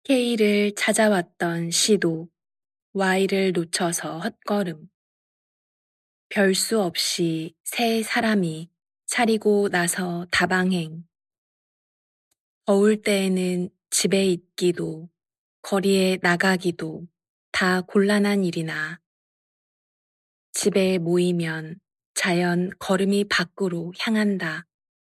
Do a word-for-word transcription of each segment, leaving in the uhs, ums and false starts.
K를 찾아왔던 시도 Y를 놓쳐서 헛걸음. 별 수 없이 세 사람이 차리고 나서 다방행. 더울 때에는 집에 있기도 거리에 나가기도 다 곤란한 일이나 집에 모이면 자연 걸음이 밖으로 향한다.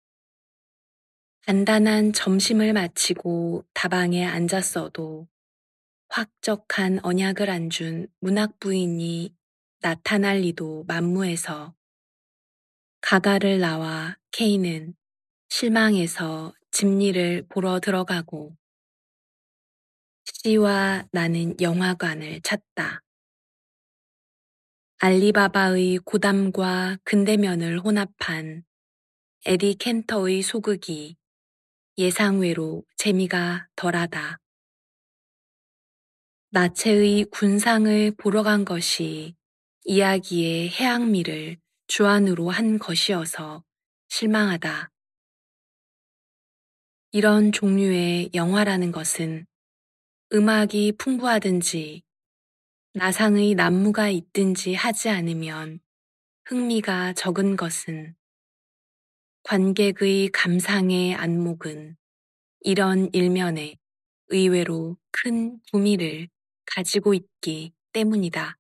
간단한 점심을 마치고 다방에 앉았어도 확적한 언약을 안 준 문학 부인이 나타날 리도 만무해서 가가를 나와 K는 실망해서 집일을 보러 들어가고 C와 나는 영화관을 찾다. 알리바바의 고담과 근대면을 혼합한 에디 켄터의 소극이 예상외로 재미가 덜하다. 나체의 군상을 보러 간 것이 이야기의 해악미를 주안으로 한 것이어서 실망하다. 이런 종류의 영화라는 것은 음악이 풍부하든지 나상의 난무가 있든지 하지 않으면 흥미가 적은 것은 관객의 감상의 안목은 이런 일면에 의외로 큰 구미를 가지고 있기 때문이다.